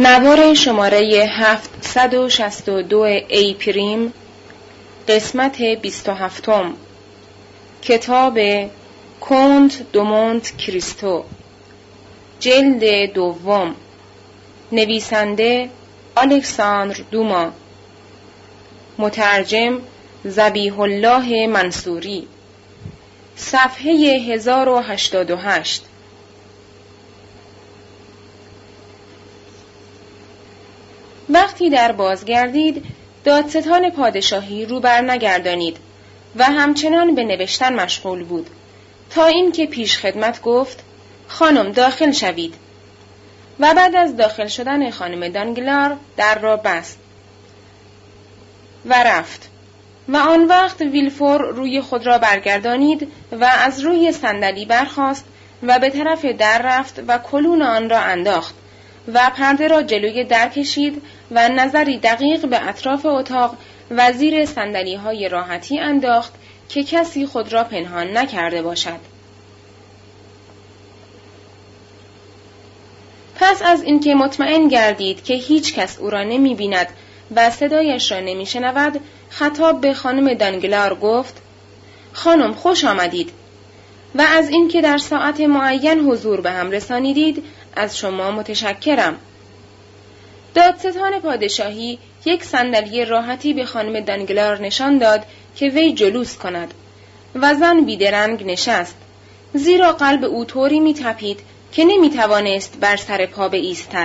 نوار شماره 762 ای پریم، قسمت 27، کتاب کنت دو مونت کریستو، جلد دوم، نویسنده الکساندر دوما، مترجم ذبیح الله منصوری، صفحه 1088. وقتی در بازگردید، دادستان پادشاهی رو بر نگردانید و همچنان به نوشتن مشغول بود تا اینکه پیش خدمت گفت خانم داخل شوید و بعد از داخل شدن خانم دانگلار در را بست و رفت و آن وقت ویلفور روی خود را برگردانید و از روی صندلی برخاست و به طرف در رفت و کلون آن را انداخت و پرده را جلوی در کشید و نظری دقیق به اطراف اتاق و زیر صندلی‌های راحتی انداخت که کسی خود را پنهان نکرده باشد. پس از اینکه مطمئن گردید که هیچ کس او را نمی بیند و صدایش را نمی شنود، خطاب به خانم دانگلار گفت خانم خوش آمدید و از اینکه در ساعت معین حضور به هم رسانیدید از شما متشکرم. دادستان پادشاهی یک صندلی راحتی به خانم دانگلار نشان داد که وی جلوس کند و زن بیدرنگ نشست، زیرا قلب او طوری می تپید که نمی توانست بر سر پا بایستد.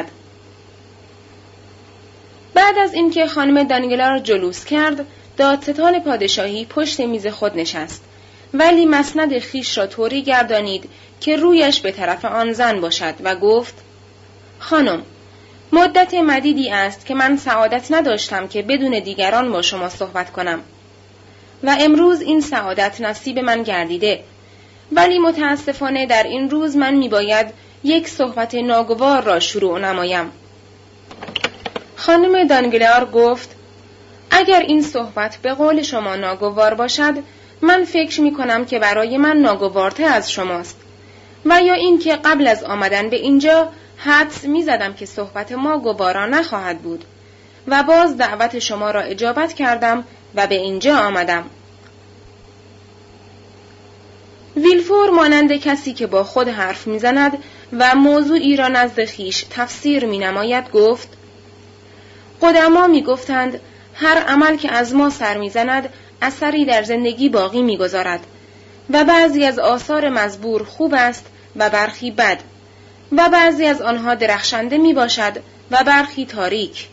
بعد از اینکه خانم دانگلار جلوس کرد، دادستان پادشاهی پشت میز خود نشست، ولی مسند خیش را طوری گردانید که رویش به طرف آن زن باشد و گفت خانم، مدت مدیدی است که من سعادت نداشتم که بدون دیگران با شما صحبت کنم و امروز این سعادت نصیب من گردیده، ولی متاسفانه در این روز من میباید یک صحبت ناگوار را شروع نمایم. خانم دانگلار گفت اگر این صحبت به قول شما ناگوار باشد، من فکر میکنم که برای من ناگوارتر از شماست و یا این که قبل از آمدن به اینجا حدس میزدم که صحبت ما گوارا نخواهد بود و باز دعوت شما را اجابت کردم و به اینجا آمدم. ویلفور مانند کسی که با خود حرف میزند و موضوعی را نزد خویش تفسیر مینماید گفت قدما میگفتند هر عمل که از ما سر میزند اثری در زندگی باقی میگذارد و بعضی از آثار مزبور خوب است و برخی بد و بعضی از آنها درخشنده می باشد و برخی تاریک.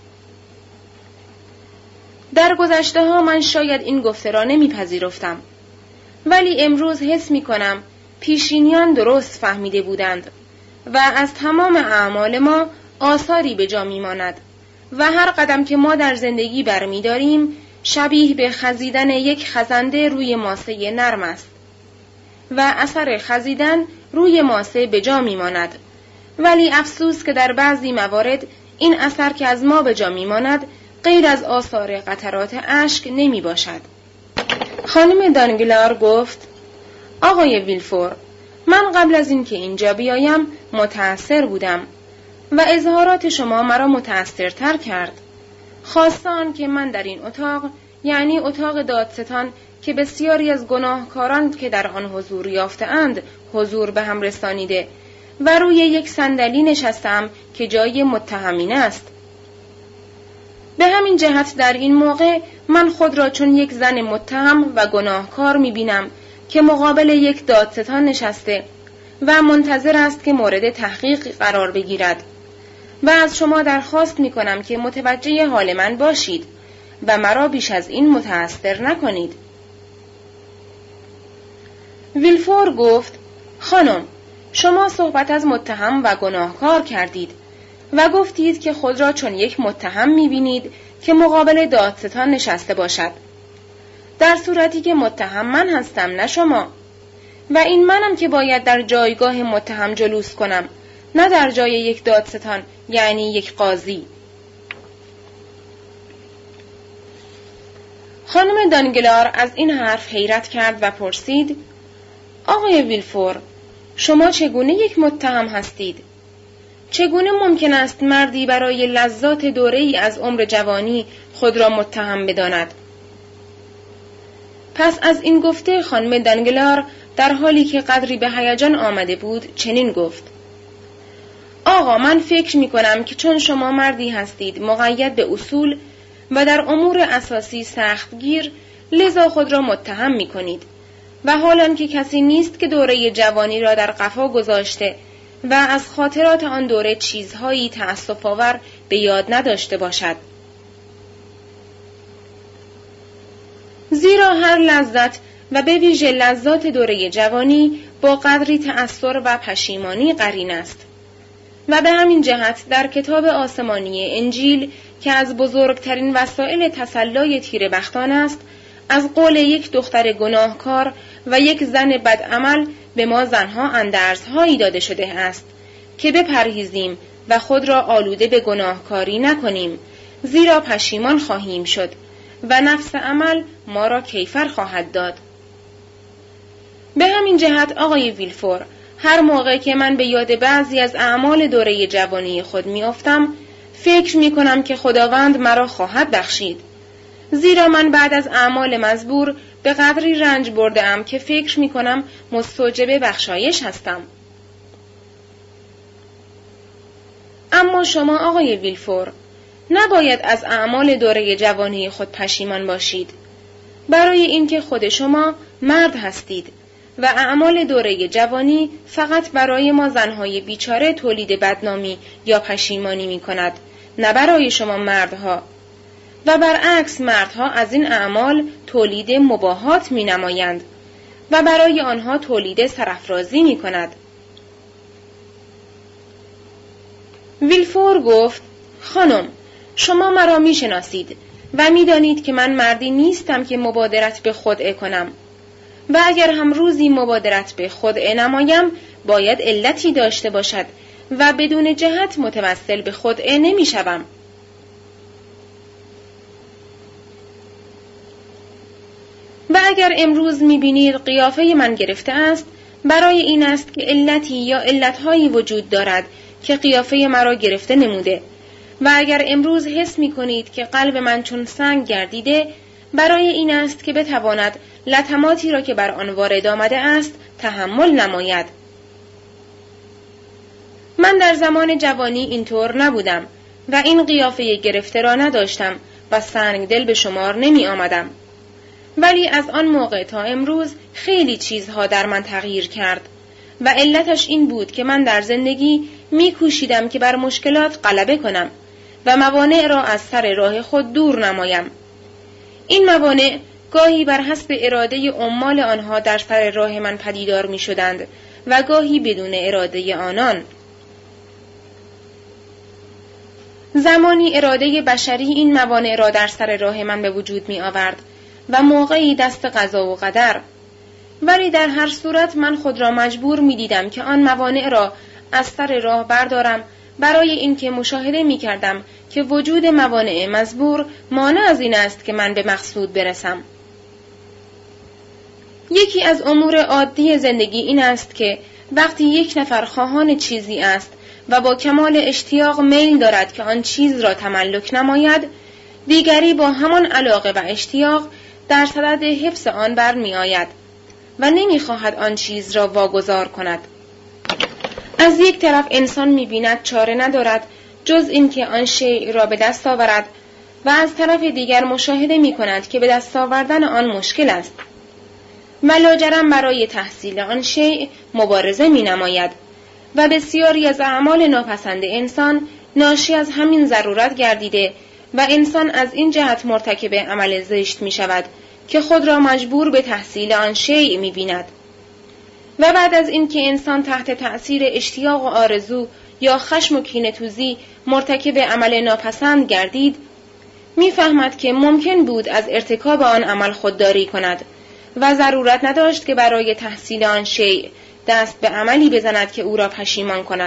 در گذشته ها من شاید این گفته را نمی پذیرفتم، ولی امروز حس می کنم پیشینیان درست فهمیده بودند و از تمام اعمال ما آثاری به جا می ماند و هر قدم که ما در زندگی برمی داریم شبیه به خزیدن یک خزنده روی ماسه نرم است و اثر خزیدن روی ماسه به جا می ماند، ولی افسوس که در بعضی موارد این اثر که از ما به جا می ماند غیر از آثار قطرات اشک نمی باشد. خانم دانگلار گفت آقای ویلفور، من قبل از اینکه اینجا بیایم متأثر بودم و اظهارات شما مرا متأثرتر کرد، خاصه آن که من در این اتاق، یعنی اتاق دادستان که بسیاری از گناهکاران که در آن حضور یافته‌اند حضور به هم رسانیده و روی یک صندلی نشستم که جای متهمین است. به همین جهت در این موقع من خود را چون یک زن متهم و گناهکار می‌بینم که مقابل یک دادستان نشسته و منتظر است که مورد تحقیق قرار بگیرد و از شما درخواست می‌کنم که متوجه حال من باشید و مرا بیش از این متأثر نکنید. ویلفور گفت خانم، شما صحبت از متهم و گناهکار کردید و گفتید که خود را چون یک متهم می‌بینید که مقابل دادستان نشسته باشد، در صورتی که متهم من هستم نه شما، و این منم که باید در جایگاه متهم جلوس کنم، نه در جای یک دادستان یعنی یک قاضی. خانم دانگلار از این حرف حیرت کرد و پرسید آقای ویلفور، شما چگونه یک متهم هستید؟ چگونه ممکن است مردی برای لذات دوره‌ای از عمر جوانی خود را متهم بداند؟ پس از این گفته خانم دانگلار در حالی که قدری به هیجان آمده بود چنین گفت: آقا، من فکر می کنم که چون شما مردی هستید مقید به اصول و در امور اساسی سختگیر، لذا خود را متهم می کنید و حالان که کسی نیست که دوره جوانی را در قفا گذاشته و از خاطرات آن دوره چیزهایی تأسف‌آور به یاد نداشته باشد. زیرا هر لذت و به ویژه لذات دوره جوانی با قدری تأثر و پشیمانی قرین است و به همین جهت در کتاب آسمانی انجیل که از بزرگترین وسایل تسلای تیره‌بختان است، از قول یک دختر گناهکار و یک زن بدعمل به ما زنها اندرزهایی داده شده است که بپرهیزیم و خود را آلوده به گناهکاری نکنیم، زیرا پشیمان خواهیم شد و نفس عمل ما را کیفر خواهد داد. به همین جهت آقای ویلفور، هر موقع که من به یاد بعضی از اعمال دوره جوانی خود میافتم، فکر میکنم که خداوند مرا خواهد بخشید، زیرا من بعد از اعمال مزبور به قدری رنج برده‌ام که فکر میکنم مستوجب بخشایش هستم. اما شما آقای ویلفور، نباید از اعمال دوره جوانی خود پشیمان باشید، برای اینکه خود شما مرد هستید و اعمال دوره جوانی فقط برای ما زنهای بیچاره تولید بدنامی یا پشیمانی می کند، نه برای شما مردها. و برعکس مردها از این اعمال تولید مباهات می نمایند و برای آنها تولید سرافرازی می کند. ویلفور گفت: خانم، شما مرا می شناسید و می دانید که من مردی نیستم که مبادرت به خودعه کنم و اگر هم روزی مبادرت به خودعه نمایم باید علتی داشته باشد و بدون جهت متوسل به خودعه نمی شوم. و اگر امروز می بینید قیافه من گرفته است، برای این است که علتی یا علتهایی وجود دارد که قیافه مرا گرفته نموده، و اگر امروز حس می کنید که قلب من چون سنگ گردیده، برای این است که بتواند لطماتی را که بر آن وارد آمده است تحمل نماید. من در زمان جوانی اینطور نبودم و این قیافه گرفته را نداشتم و سنگ دل به شمار نمی آمدم. ولی از آن موقع تا امروز خیلی چیزها در من تغییر کرد و علتش این بود که من در زندگی می کوشیدم که بر مشکلات غلبه کنم و موانع را از سر راه خود دور نمایم. این موانع گاهی بر حسب اراده عمال آنها در سر راه من پدیدار می شدند و گاهی بدون اراده آنان. زمانی اراده بشری این موانع را در سر راه من به وجود می آورد و موقعی دست قضا و قدر، ولی در هر صورت من خود را مجبور می دیدم که آن موانع را از سر راه بردارم، برای اینکه مشاهده می کردم که وجود موانع مزبور مانع از این است که من به مقصود برسم. یکی از امور عادی زندگی این است که وقتی یک نفر خواهان چیزی است و با کمال اشتیاق میل دارد که آن چیز را تملک نماید، دیگری با همان علاقه و اشتیاق در صدد حفظ آن برمی آید و نمی خواهد آن چیز را واگذار کند. از یک طرف انسان می بیند چاره ندارد جز اینکه آن شیء را به دست آورد و از طرف دیگر مشاهده می کند که به دست آوردن آن مشکل است و لاجرم برای تحصیل آن شیء مبارزه می نماید و بسیاری از اعمال ناپسند انسان ناشی از همین ضرورت گردیده و انسان از این جهت مرتکب عمل زشت می شود که خود را مجبور به تحصیل آن شیء می بیند. و بعد از این که انسان تحت تأثیر اشتیاق و آرزو یا خشم و کینه‌توزی مرتکب عمل ناپسند گردید، می فهمد که ممکن بود از ارتکاب آن عمل خودداری کند و ضرورت نداشت که برای تحصیل آن شیء دست به عملی بزند که او را پشیمان کند.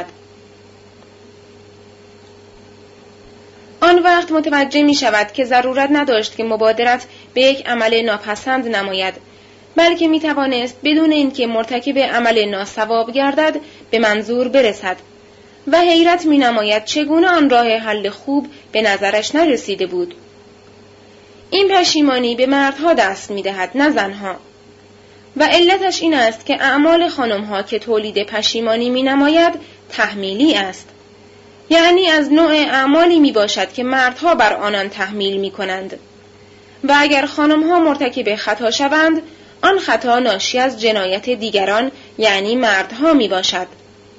آن وقت متوجه می شود که ضرورت نداشت که مبادرت به یک عمل ناپسند نماید، بلکه می توانست بدون اینکه مرتکب عمل ناصواب گردد به منظور برسد و حیرت می نماید چگونه آن راه حل خوب به نظرش نرسیده بود. این پشیمانی به مردها دست می دهد نه زنها، و علتش این است که اعمال خانمها که تولید پشیمانی می نماید تحمیلی است، یعنی از نوع اعمالی می باشد که مردها بر آنان تحمیل می کنند و اگر خانمها مرتکب خطا شوند آن خطا ناشی از جنایت دیگران یعنی مردها می باشد.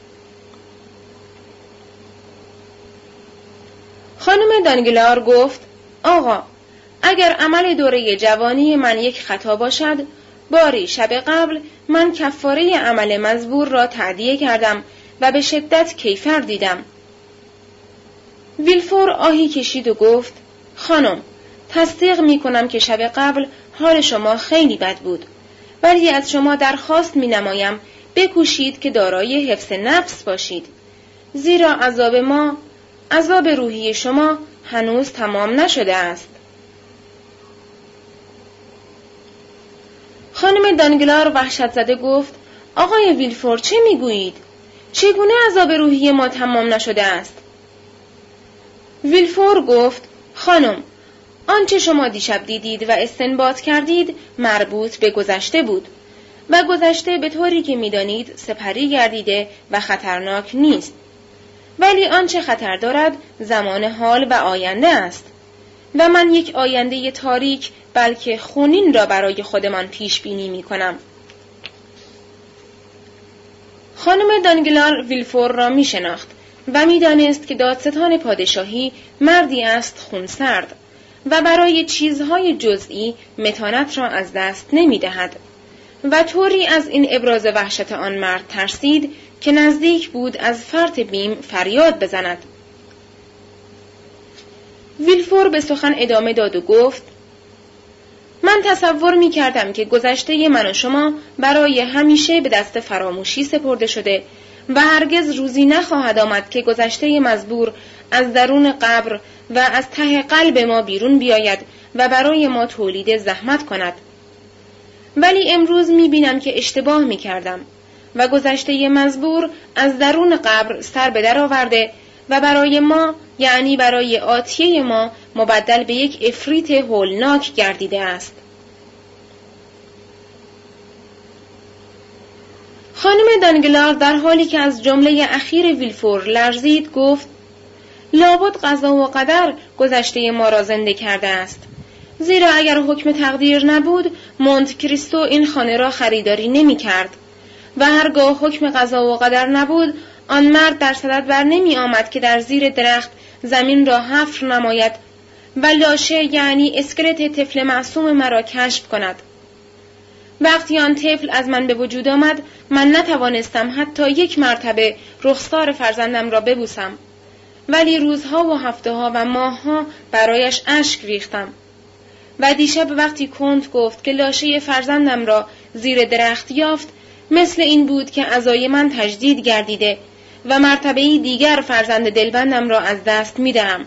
خانم دانگلار گفت: آقا، اگر عمل دوره جوانی من یک خطا باشد، باری شب قبل من کفاره عمل مزبور را تأدیه کردم و به شدت کیفر دیدم. ویلفور آهی کشید و گفت: خانم، تصدیق می کنم که شب قبل حال شما خیلی بد بود، ولی از شما درخواست می نمایم بکوشید که دارای حفظ نفس باشید، زیرا عذاب روحی شما هنوز تمام نشده است. خانم دانگلار وحشت زده گفت: آقای ویلفور چه میگویید؟ چگونه عذاب روحی ما تمام نشده است؟ ویلفور گفت: خانم، آنچه شما دیشب دیدید و استنباط کردید مربوط به گذشته بود و گذشته به طوری که می‌دانید سپری گردیده و خطرناک نیست، ولی آنچه خطر دارد زمان حال و آینده است و من یک آینده تاریک بلکه خونین را برای خودمان پیش بینی می‌کنم. خانم دانگلار ویلفور را می‌شناخت و می‌دانست که دادستان پادشاهی مردی است خونسرد و برای چیزهای جزئی متانت را از دست نمی‌دهد و طوری از این ابراز وحشت آن مرد ترسید که نزدیک بود از فرط بیم فریاد بزند. ویلفور به سخن ادامه داد و گفت: من تصور می کردم که گذشته من و شما برای همیشه به دست فراموشی سپرده شده و هرگز روزی نخواهد آمد که گذشته مزبور از درون قبر و از ته قلب ما بیرون بیاید و برای ما تولید زحمت کند. ولی امروز می بینم که اشتباه می کردم و گذشته مزبور از درون قبر سر به در آورده و برای ما، یعنی برای آتیه ما، مبدل به یک افریت هولناک گردیده است. خانم دانگلار در حالی که از جمله اخیر ویلفور لرزید گفت: لابد قضا و قدر گذشته ما را زنده کرده است، زیرا اگر حکم تقدیر نبود مونت کریستو این خانه را خریداری نمی کرد و هرگاه حکم قضا و قدر نبود آن مرد در صدد بر نمی آمد که در زیر درخت زمین را حفر نماید و لاشه یعنی اسکلت طفل معصوم مرا کشف کند. وقتی آن طفل از من به وجود آمد من نتوانستم حتی یک مرتبه رخسار فرزندم را ببوسم، ولی روزها و هفته‌ها و ماه‌ها برایش اشک ریختم و دیشب وقتی کنت گفت که لاشه فرزندم را زیر درخت یافت، مثل این بود که عزای من تجدید گردیده و مرتبه‌ای دیگر فرزند دلبندم را از دست می‌دهم.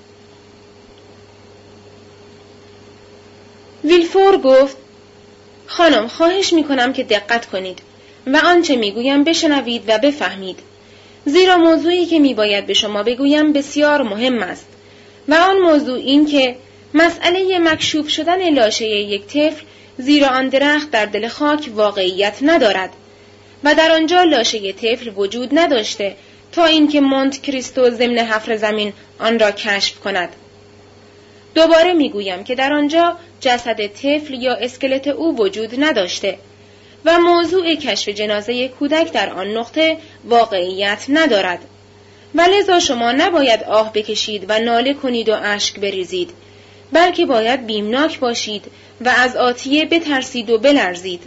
ویلفور گفت: خانم، خواهش می‌کنم که دقت کنید و آنچه می‌گویم بشنوید و بفهمید، زیرا موضوعی که می‌باید به شما بگویم بسیار مهم است و آن موضوع این که مسئله مکشوف شدن لاشه یک طفل زیر آن درخت در دل خاک واقعیت ندارد و در آنجا لاشه طفل وجود نداشته تا اینکه مونت کریستو ضمن حفر زمین آن را کشف کند. دوباره میگویم که در آنجا جسد طفل یا اسکلت او وجود نداشته و موضوع کشف جنازه کودک در آن نقطه واقعیت ندارد و لذا شما نباید آه بکشید و ناله کنید و اشک بریزید، بلکه باید بیمناک باشید و از آتیه بترسید و بلرزید.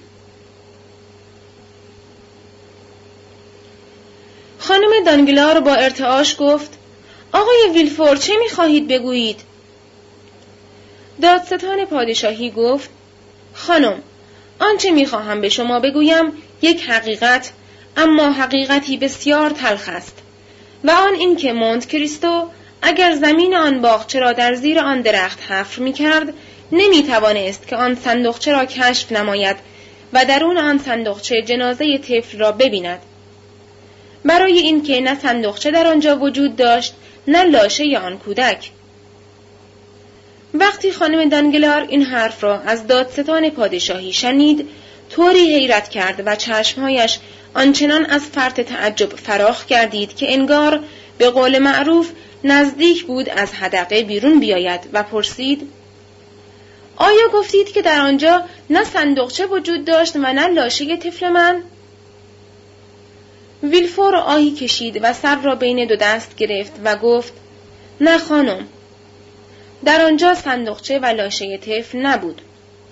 خانم دانگلار با ارتعاش گفت: آقای ویلفور چه می‌خواهید بگویید؟ دادستان پادشاهی گفت: خانم، آنچه می‌خواهم به شما بگویم یک حقیقت، اما حقیقتی بسیار تلخ است و آن این که مونت کریستو اگر زمین آن باغچه را در زیر آن درخت حفر می‌کرد نمی‌توانست که آن صندوقچه را کشف نماید و درون آن صندوقچه جنازه طفل را ببیند برای اینکه نه صندوقچه در آنجا وجود داشت نه لاشه آن کودک. وقتی خانم دانگلار این حرف را از دادستان پادشاهی شنید، طوری حیرت کرد و چشمهایش آنچنان از فرط تعجب فراخ گردید که انگار به قول معروف نزدیک بود از حدقه بیرون بیاید و پرسید: آیا گفتید که در آنجا نه صندوقچه وجود داشت و نه لاشه طفل من؟ ویلفور آهی کشید و سر را بین دو دست گرفت و گفت: نه خانم، در آنجا صندوقچه و لاشه طفل نبود.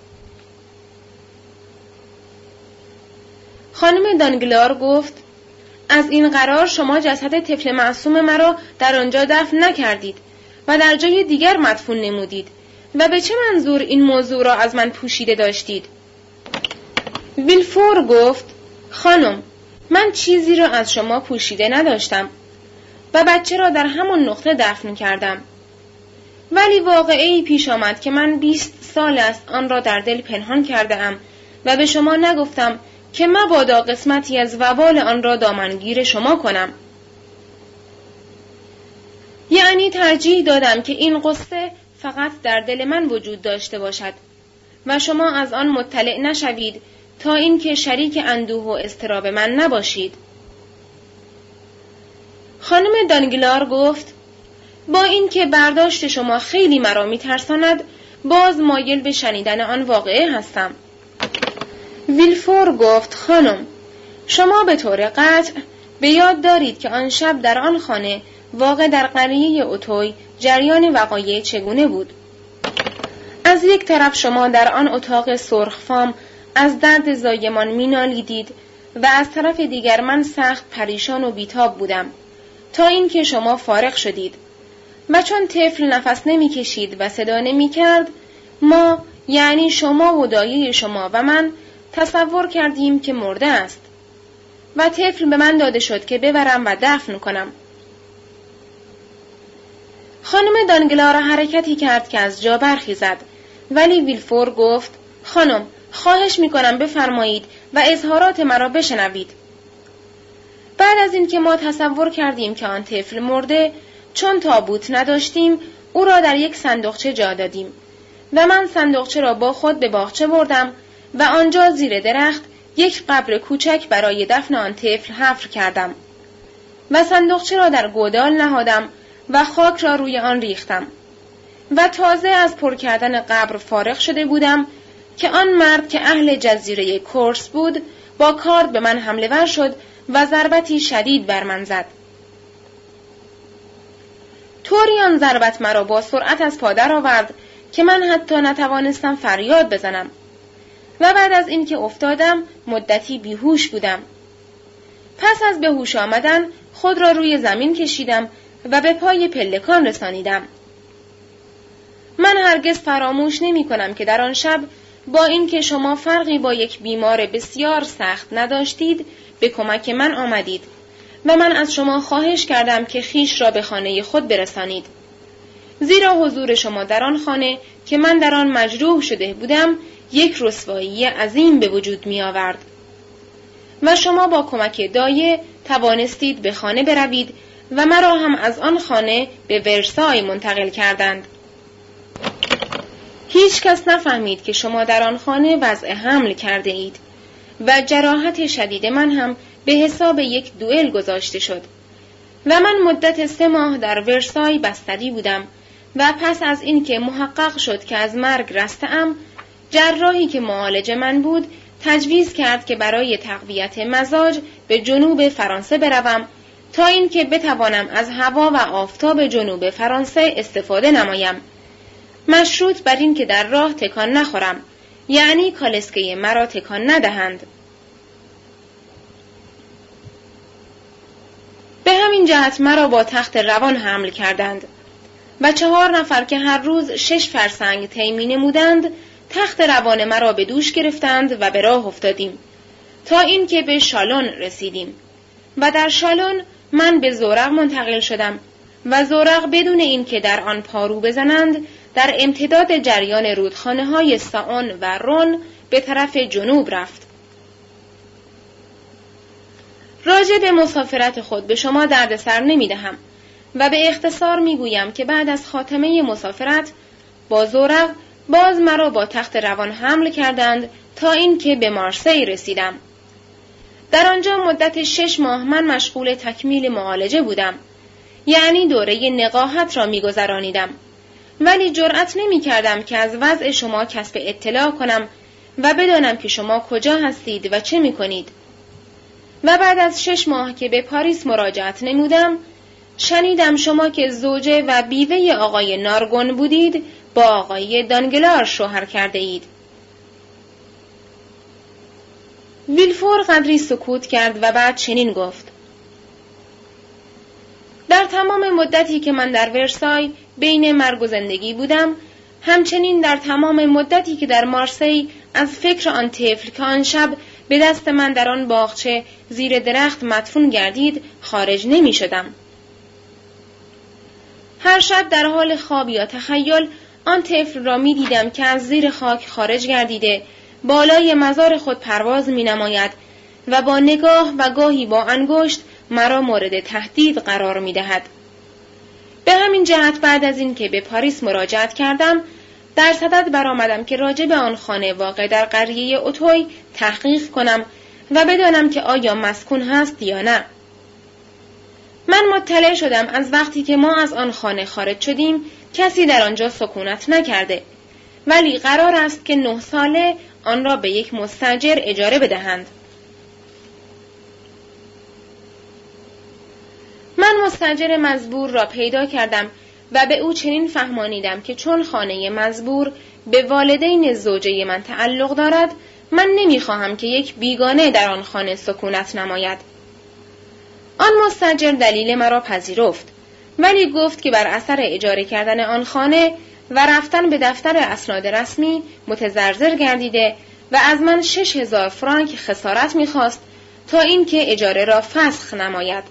خانم دانگلار گفت: از این قرار شما جسد طفل معصوم مرا در آنجا دفن نکردید و در جای دیگر مدفون نمودید و به چه منظور این موضوع را از من پوشیده داشتید؟ ویلفور گفت: خانم، من چیزی را از شما پوشیده نداشتم و بچه را در همان نقطه دفن کردم. ولی واقعی پیش آمد که من 20 سال است آن را در دل پنهان کرده ام و به شما نگفتم که مبادا قسمتی از وبال آن را دامنگیر شما کنم. یعنی ترجیح دادم که این قصه فقط در دل من وجود داشته باشد و شما از آن مطلع نشوید تا اینکه شریک اندوه و اضطراب من نباشید. خانم دانگلار گفت: با اینکه برداشت شما خیلی مرا می‌ترساند، باز مایل به شنیدن آن واقعه هستم. ویلفور گفت: خانم، شما به طور قطع به یاد دارید که آن شب در آن خانه واقع در قریه اوتوی جریان وقایع چگونه بود؟ از یک طرف شما در آن اتاق سرخفام از درد زایمان مینالیدید و از طرف دیگر من سخت پریشان و بیتاب بودم تا اینکه شما فارغ شدید و چون طفل نفس نمی‌کشید و صدا نمی‌کرد، ما یعنی شما و دایه شما و من تصور کردیم که مرده است و طفل به من داده شد که ببرم و دفن کنم. خانم دانگلار حرکتی کرد که از جا برخیزد، ولی ویلفور گفت: خانم، خواهش می‌کنم بفرمایید و اظهارات مرا بشنوید. بعد از اینکه ما تصور کردیم که آن طفل مرده، چون تابوت نداشتیم او را در یک صندوقچه جا دادیم و من صندوقچه را با خود به باغچه بردم و آنجا زیر درخت یک قبر کوچک برای دفن آن طفل حفر کردم و صندوقچه را در گودال نهادم و خاک را روی آن ریختم و تازه از پر کردن قبر فارغ شده بودم که آن مرد که اهل جزیره کورس بود با کارد به من حمله ور شد و ضربتی شدید بر من زد. طوری آن ضربت مرا با سرعت از پا درآورد که من حتی نتوانستم فریاد بزنم و بعد از اینکه افتادم مدتی بیهوش بودم. پس از به هوش آمدن خود را روی زمین کشیدم و به پای پلکان رسانیدم. من هرگز فراموش نمی کنم که در آن شب با اینکه شما فرقی با یک بیمار بسیار سخت نداشتید، به کمک من آمدید و من از شما خواهش کردم که خیش را به خانه خود برسانید. زیرا حضور شما در آن خانه که من در آن مجروح شده بودم یک رسوایی عظیم به وجود می آورد و شما با کمک دایه توانستید به خانه بروید و مرا هم از آن خانه به ورسای منتقل کردند. هیچ کس نفهمید که شما در آن خانه وضع حمل کرده اید و جراحت شدید من هم به حساب یک دوئل گذاشته شد و من مدت 3 ماه در ورسای بستری بودم و پس از اینکه محقق شد که از مرگ رسته‌ام، جراحی که معالج من بود تجویز کرد که برای تقویت مزاج به جنوب فرانسه بروم تا اینکه بتوانم از هوا و آفتاب جنوب فرانسه استفاده نمایم، مشروط بر این که در راه تکان نخورم، یعنی کالسکه مرا تکان ندهند. به همین جهت مرا با تخت روان حمل کردند و 4 نفر که هر روز 6 فرسنگ طی نمودند تخت روان مرا به دوش گرفتند و به راه افتادیم تا اینکه به شالون رسیدیم و در شالون من به زورق منتقل شدم و زورق بدون اینکه در آن پارو بزنند در امتداد جریان رودخانه‌های سائون و رون به طرف جنوب رفت. راجع به مسافرت خود به شما دردسر نمی‌دهم و به اختصار می‌گویم که بعد از خاتمه مسافرت با زورق باز مرا با تخت روان حمل کردند تا اینکه به مارسی رسیدم. در آنجا مدت 6 ماه من مشغول تکمیل معالجه بودم، یعنی دوره نقاهت را می‌گذرانیدم، ولی جرأت نمی‌کردم که از وضع شما کسب اطلاع کنم و بدانم که شما کجا هستید و چه می‌کنید. و بعد از 6 ماه که به پاریس مراجعت نمودم، شنیدم شما که زوجه و بیوه آقای نارگون بودید با آقای دانگلار شوهر کرده اید. ویلفور قدری سکوت کرد و بعد چنین گفت: در تمام مدتی که من در ورسای بین مرگ و زندگی بودم، همچنین در تمام مدتی که در مارسی از فکر آن طفل که آن شب به دست من در آن باغچه زیر درخت مدفون گردید خارج نمی شدم. هر شب در حال خواب یا تخیل آن طفل را می دیدم که از زیر خاک خارج گردیده بالای مزار خود پرواز می نماید و با نگاه و گاهی با انگشت مرا مورد تهدید قرار می دهد. به همین جهت بعد از این که به پاریس مراجعت کردم، در صدد برآمدم که راجع به آن خانه واقع در قریه اوتوی تحقیق کنم و بدانم که آیا مسکون هست یا نه. من مطلع شدم از وقتی که ما از آن خانه خارج شدیم کسی در آنجا سکونت نکرده، ولی قرار است که 9 ساله آن را به یک مستاجر اجاره بدهند. من مستاجر مزبور را پیدا کردم و به او چنین فهمانیدم که چون خانه مزبور به والدین زوجه من تعلق دارد، من نمیخواهم که یک بیگانه در آن خانه سکونت نماید. آن مستاجر دلیل مرا پذیرفت، ولی گفت که بر اثر اجاره کردن آن خانه و رفتن به دفتر اسناد رسمی متضرر گردیده و از من 6000 فرانک خسارت میخواست تا اینکه اجاره را فسخ نماید.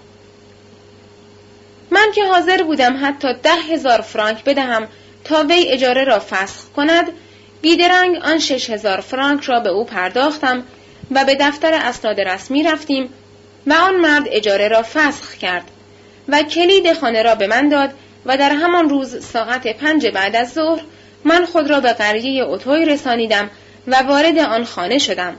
من که حاضر بودم حتی 10,000 فرانک بدهم تا وی اجاره را فسخ کند، بیدرنگ آن 6000 فرانک را به او پرداختم و به دفتر اسناد رسمی رفتیم و آن مرد اجاره را فسخ کرد و کلید خانه را به من داد و در همان روز ساعت 5 بعد از ظهر من خود را به قریه اوتوی رسانیدم و وارد آن خانه شدم.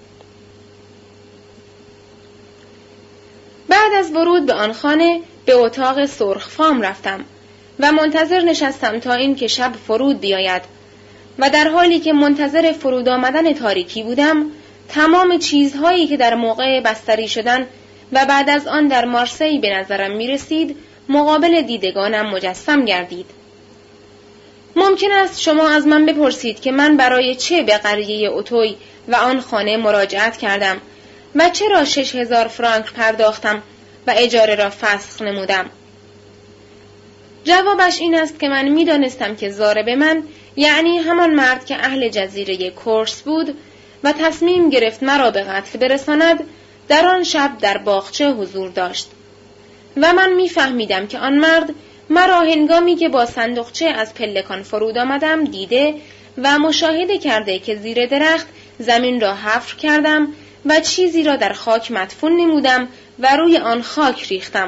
بعد از ورود به آن خانه به اتاق سرخ فام رفتم و منتظر نشستم تا این که شب فرود بیاید و در حالی که منتظر فرود آمدن تاریکی بودم، تمام چیزهایی که در موقع بستری شدن و بعد از آن در مارسی به نظرم می رسید مقابل دیدگانم مجسم گردید. ممکن است شما از من بپرسید که من برای چه به قریه اوتوی و آن خانه مراجعت کردم و چرا 6000 فرانک پرداختم و اجاره را فسخ نمودم. جوابش این است که من می دانستم که ضارب من، یعنی همان مرد که اهل جزیره کورس بود و تصمیم گرفت مرا به قتل برساند، در آن شب در باغچه حضور داشت و من می فهمیدم که آن مرد مرا هنگامی که با صندوقچه از پلکان فرود آمدم دیده و مشاهده کرده که زیر درخت زمین را حفر کردم و چیزی را در خاک مدفون نمودم و روی آن خاک ریختم.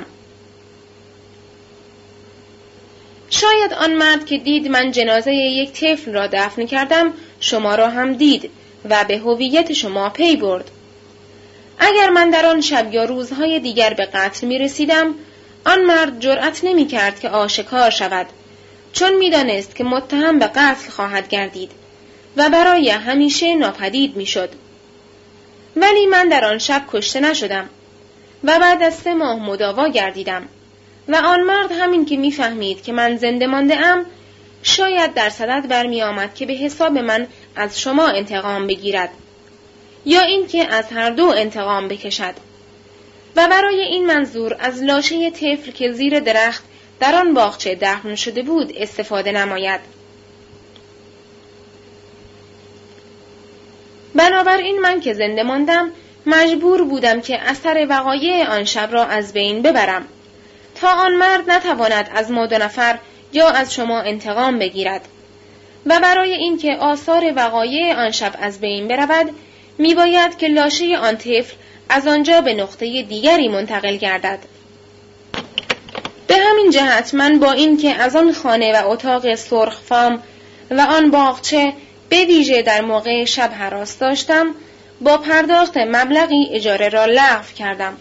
شاید آن مرد که دید من جنازه یک طفل را دفن کردم شما را هم دید و به هویت شما پی برد. اگر من در آن شب یا روزهای دیگر به قتل می رسیدم، آن مرد جرأت نمی کرد که آشکار شود، چون می دانست که متهم به قتل خواهد گردید و برای همیشه ناپدید می شد. ولی من در آن شب کشته نشدم و بعد از 3 ماه مداوا گردیدم و آن مرد همین که می فهمید که من زنده مانده ام، شاید در صدد برمی آمد که به حساب من از شما انتقام بگیرد یا اینکه از هر دو انتقام بکشد و برای این منظور از لاشه طفل که زیر درخت در آن باغچه دفن شده بود استفاده نماید. بنابراین من که زنده ماندم مجبور بودم که اثر وقایع آن شب را از بین ببرم تا آن مرد نتواند از ما 2 نفر یا از شما انتقام بگیرد و برای اینکه آثار وقایع آن شب از بین برود میباید که لاشه آن طفل از آنجا به نقطه دیگری منتقل گردد. به همین جهت من با این که از آن خانه و اتاق سرخفام و آن باغچه به ویژه در موقع شب هراس داشتم، با پرداخت مبلغی اجاره را لغو کردم.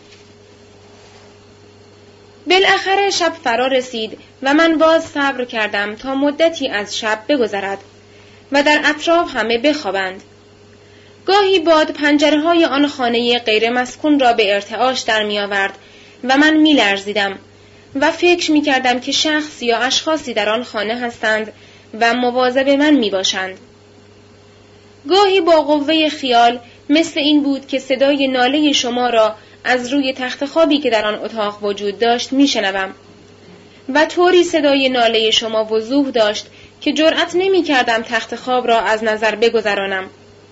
بالاخره شب فرا رسید و من باز صبر کردم تا مدتی از شب بگذرد و در اطراف همه بخوابند. گاهی باد پنجره‌های آن خانه غیر مسکون را به ارتعاش در می آورد و من می لرزیدم و فکر می کردم که شخص یا اشخاصی در آن خانه هستند و مواظب من می باشند. گاهی با قوه خیال مثل این بود که صدای ناله شما را از روی تخت خوابی که در آن اتاق وجود داشت می شنوم و طوری صدای ناله شما وضوح داشت که جرأت نمی کردم تخت خواب را از نظر بگذرانم.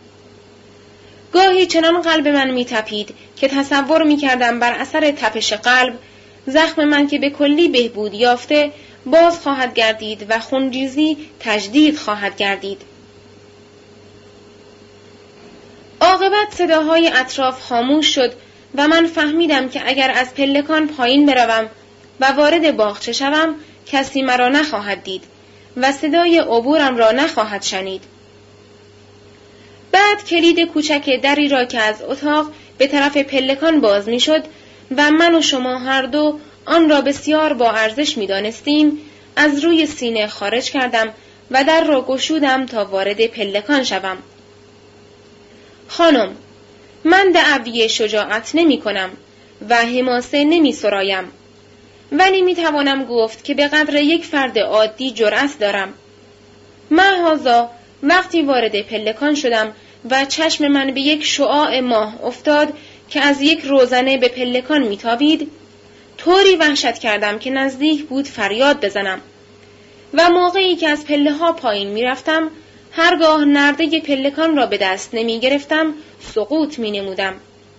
گاهی چنان قلب من می تپید که تصور می کردم بر اثر تپش قلب زخم من که به کلی بهبود یافته باز خواهد گردید و خونریزی تجدید خواهد گردید. عاقبت صداهای اطراف خاموش شد و من فهمیدم که اگر از پلکان پایین بروم و وارد باغچه شوم کسی مرا نخواهد دید و صدای عبورم را نخواهد شنید. بعد کلید کوچک دری را که از اتاق به طرف پلکان باز می شد و من و شما هر دو آن را بسیار با ارزش می دانستیم از روی سینه خارج کردم و در را گشودم تا وارد پلکان شوم. خانم، من دعوی شجاعت نمی کنم و حماسه نمی سرایم، ولی می توانم گفت که به قدر یک فرد عادی جرأت دارم. محضاً وقتی وارد پلکان شدم و چشم من به یک شعاع ماه افتاد که از یک روزنه به پلکان میتابید، طوری وحشت کردم که نزدیک بود فریاد بزنم و موقعی که از پله ها پایین میرفتم هرگاه نرده پلکان را به دست نمی گرفتم سقوط می نمودم.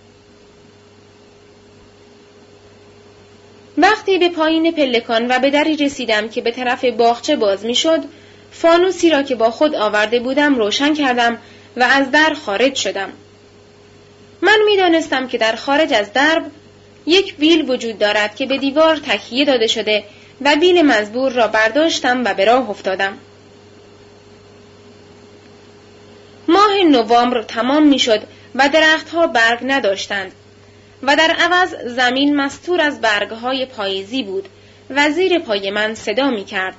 وقتی به پایین پلکان و به دری رسیدم که به طرف باغچه باز می شد، فانوسی را که با خود آورده بودم روشن کردم و از در خارج شدم. من می دانستم که در خارج از درب یک بیل وجود دارد که به دیوار تکیه داده شده و بیل مزبور را برداشتم و به راه افتادم. ماه نوامبر تمام می شد و درختها برگ نداشتند و در عوض زمین مستور از برگهای پاییزی بود و زیر پای من صدا می کرد.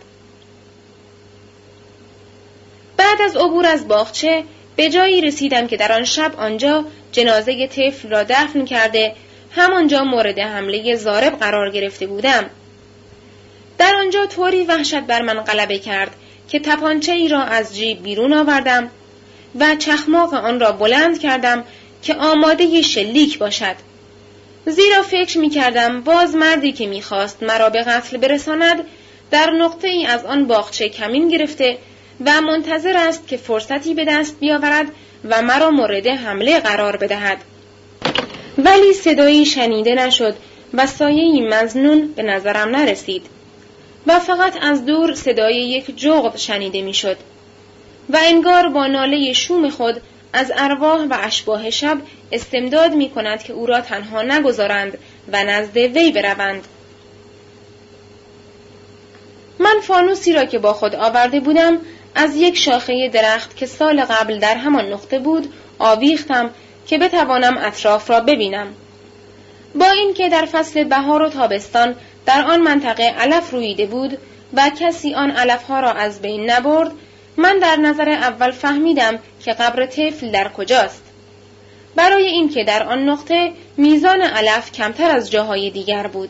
بعد از عبور از باغچه به جایی رسیدم که در آن شب آنجا جنازه طفل را دفن کرده همانجا مورد حمله ضارب قرار گرفته بودم. در آنجا طوری وحشت بر من غلبه کرد که تپانچه ای را از جیب بیرون آوردم و چخماق آن را بلند کردم که آماده شلیک باشد، زیرا فکر می کردم باز مردی که می خواست مرا به قتل برساند در نقطه ای از آن باغچه کمین گرفته و منتظر است که فرصتی به دست بیاورد و مرا مورد حمله قرار بدهد. ولی صدایی شنیده نشد و سایه‌ای مظنون به نظرم نرسید و فقط از دور صدای یک جغد شنیده می شد و انگار با ناله شوم خود از ارواح و اشباح شب استمداد می کند که او را تنها نگذارند و نزد وی بروند. من فانوسی را که با خود آورده بودم از یک شاخه درخت که سال قبل در همان نقطه بود آویختم که بتوانم اطراف را ببینم. با اینکه در فصل بهار و تابستان در آن منطقه علف رویده بود و کسی آن علفها را از بین نبرد، من در نظر اول فهمیدم که قبر طفل در کجاست، برای اینکه در آن نقطه میزان علف کمتر از جاهای دیگر بود.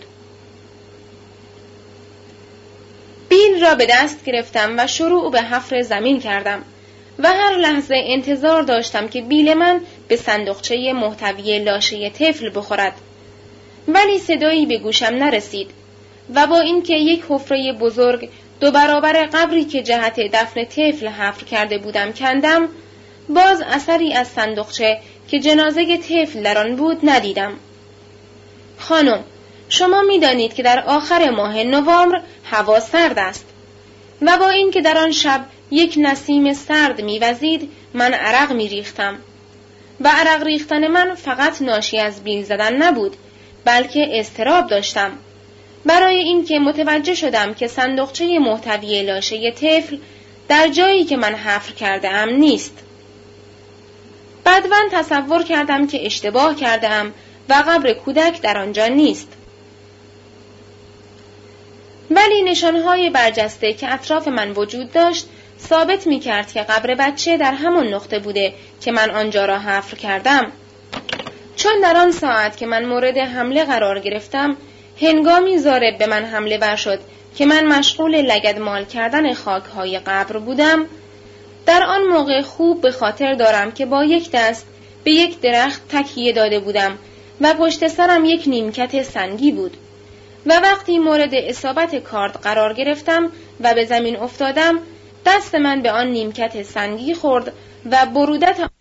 بیل را به دست گرفتم و شروع به حفر زمین کردم و هر لحظه انتظار داشتم که بیل من به صندوقچه محتوی لاشه طفل بخورد، ولی صدایی به گوشم نرسید و با اینکه یک حفره بزرگ 2 برابر قبری که جهت دفن طفل حفر کرده بودم کندم، باز اثری از صندوقچه که جنازه طفل در آن بود ندیدم. خانم، شما می دانید که در آخر ماه نوامبر هوا سرد است و با اینکه در آن شب یک نسیم سرد می وزید من عرق می ریختم و عرق ریختن من فقط ناشی از بیل زدن نبود، بلکه اضطراب داشتم. برای اینکه متوجه شدم که صندوقچه محتوی لاشه طفل در جایی که من حفر کرده ام نیست. بدون تصور کردم که اشتباه کرده ام و قبر کودک در آنجا نیست. ولی نشانهای برجسته که اطراف من وجود داشت ثابت می کرد که قبر بچه در همان نقطه بوده که من آنجا را حفر کردم. چون در آن ساعت که من مورد حمله قرار گرفتم، هنگامی ضارب به من حمله ور شد که من مشغول لگدمال کردن خاکهای قبر بودم، در آن موقع خوب به خاطر دارم که با یک دست به یک درخت تکیه داده بودم و پشت سرم یک نیمکت سنگی بود و وقتی مورد اصابت کارد قرار گرفتم و به زمین افتادم، دست من به آن نیمکت سنگی خورد و برودت